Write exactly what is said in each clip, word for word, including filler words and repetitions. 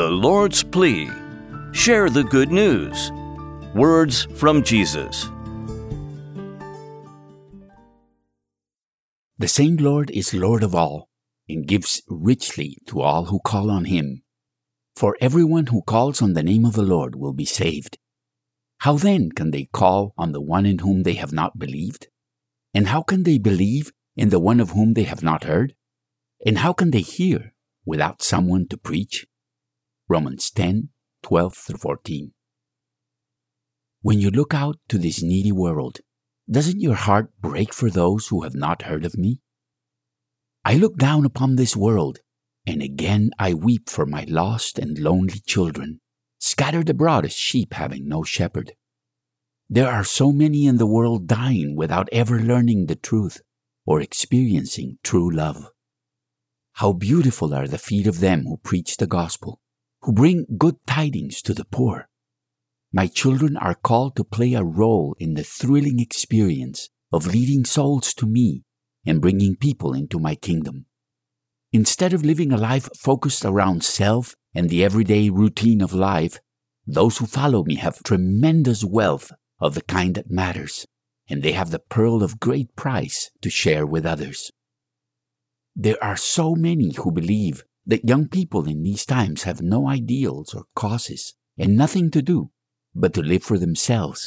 The Lord's Plea. Share the good news. Words from Jesus. The same Lord is Lord of all, and gives richly to all who call on him. For everyone who calls on the name of the Lord will be saved. How then can they call on the one in whom they have not believed? And how can they believe in the one of whom they have not heard? And how can they hear without someone to preach? Romans ten, twelve through fourteen. When you look out to this needy world, doesn't your heart break for those who have not heard of me? I look down upon this world, and again I weep for my lost and lonely children, scattered abroad as sheep having no shepherd. There are so many in the world dying without ever learning the truth or experiencing true love. How beautiful are the feet of them who preach the gospel, who bring good tidings to the poor. My children are called to play a role in the thrilling experience of leading souls to me and bringing people into my kingdom. Instead of living a life focused around self and the everyday routine of life, those who follow me have tremendous wealth of the kind that matters, and they have the pearl of great price to share with others. There are so many who believe that young people in these times have no ideals or causes and nothing to do but to live for themselves.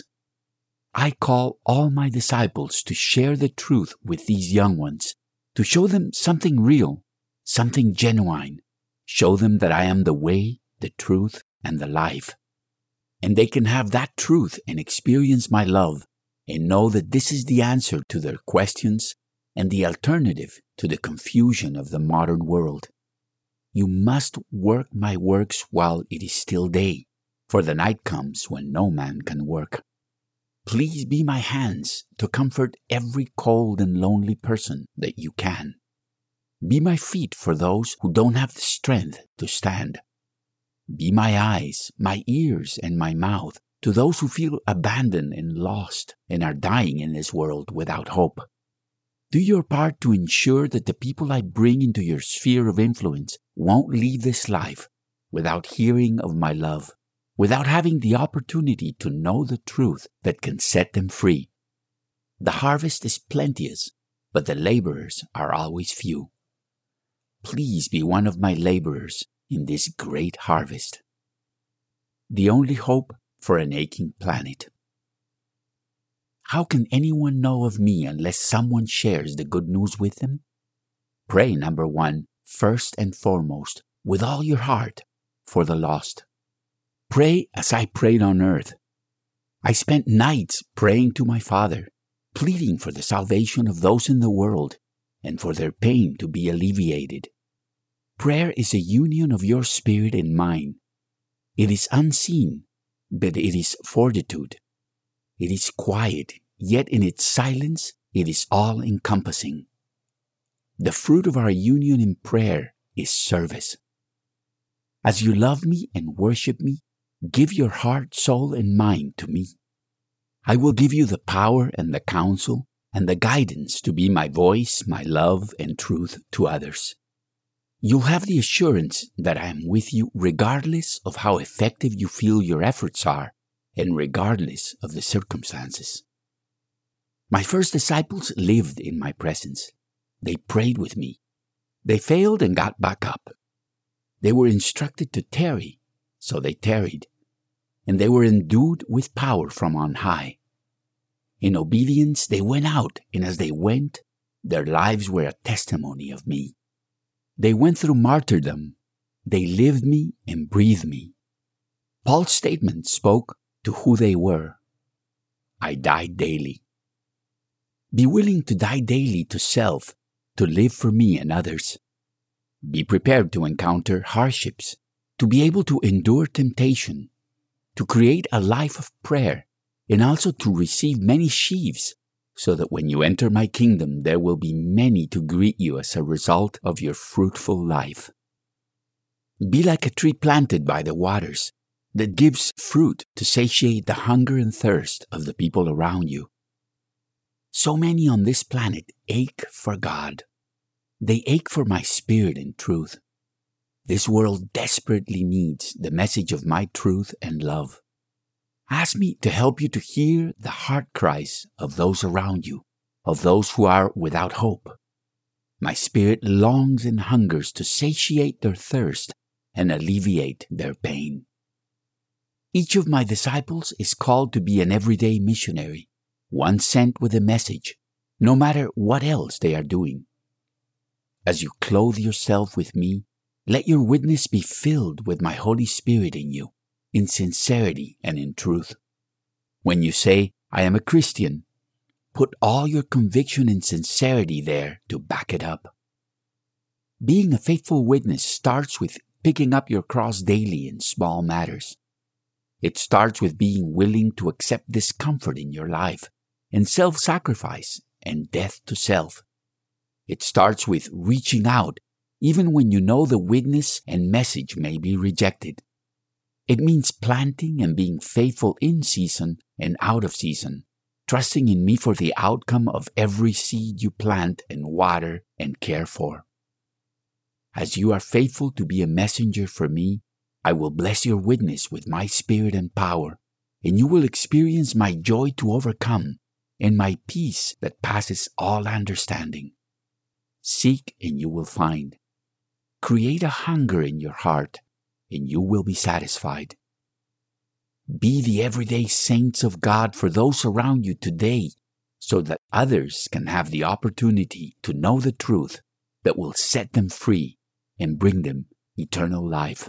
I call all my disciples to share the truth with these young ones, to show them something real, something genuine, show them that I am the way, the truth, and the life. And they can have that truth and experience my love and know that this is the answer to their questions and the alternative to the confusion of the modern world. You must work my works while it is still day, for the night comes when no man can work. Please be my hands to comfort every cold and lonely person that you can. Be my feet for those who don't have the strength to stand. Be my eyes, my ears, and my mouth to those who feel abandoned and lost and are dying in this world without hope. Do your part to ensure that the people I bring into your sphere of influence won't leave this life without hearing of my love, without having the opportunity to know the truth that can set them free. The harvest is plenteous, but the laborers are always few. Please be one of my laborers in this great harvest. The only hope for an aching planet. How can anyone know of me unless someone shares the good news with them? Pray, number one, first and foremost, with all your heart, for the lost. Pray as I prayed on earth. I spent nights praying to my Father, pleading for the salvation of those in the world and for their pain to be alleviated. Prayer is a union of your spirit and mine. It is unseen, but it is fortitude. It is quiet, yet in its silence it is all-encompassing. The fruit of our union in prayer is service. As you love me and worship me, give your heart, soul, and mind to me. I will give you the power and the counsel and the guidance to be my voice, my love, and truth to others. You'll have the assurance that I am with you regardless of how effective you feel your efforts are and regardless of the circumstances. My first disciples lived in my presence. They prayed with me. They failed and got back up. They were instructed to tarry, so they tarried. And they were endued with power from on high. In obedience, they went out, and as they went, their lives were a testimony of me. They went through martyrdom. They lived me and breathed me. Paul's statement spoke to who they were. I died daily. Be willing to die daily to self, to live for me and others. Be prepared to encounter hardships, to be able to endure temptation, to create a life of prayer, and also to receive many sheaves, so that when you enter my kingdom, there will be many to greet you as a result of your fruitful life. Be like a tree planted by the waters that gives fruit to satiate the hunger and thirst of the people around you. So many on this planet ache for God. They ache for my spirit and truth. This world desperately needs the message of my truth and love. Ask me to help you to hear the heart cries of those around you, of those who are without hope. My spirit longs and hungers to satiate their thirst and alleviate their pain. Each of my disciples is called to be an everyday missionary, one sent with a message, no matter what else they are doing. As you clothe yourself with me, let your witness be filled with my Holy Spirit in you, in sincerity and in truth. When you say, I am a Christian, put all your conviction and sincerity there to back it up. Being a faithful witness starts with picking up your cross daily in small matters. It starts with being willing to accept discomfort in your life and self-sacrifice and death to self. It starts with reaching out even when you know the witness and message may be rejected. It means planting and being faithful in season and out of season, trusting in me for the outcome of every seed you plant and water and care for. As you are faithful to be a messenger for me, I will bless your witness with my spirit and power, and you will experience my joy to overcome and my peace that passes all understanding. Seek and you will find. Create a hunger in your heart, and you will be satisfied. Be the everyday saints of God for those around you today, so that others can have the opportunity to know the truth that will set them free and bring them eternal life.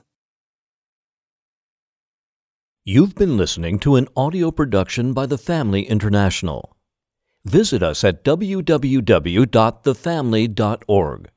You've been listening to an audio production by The Family International. Visit us at w w w dot the family dot org.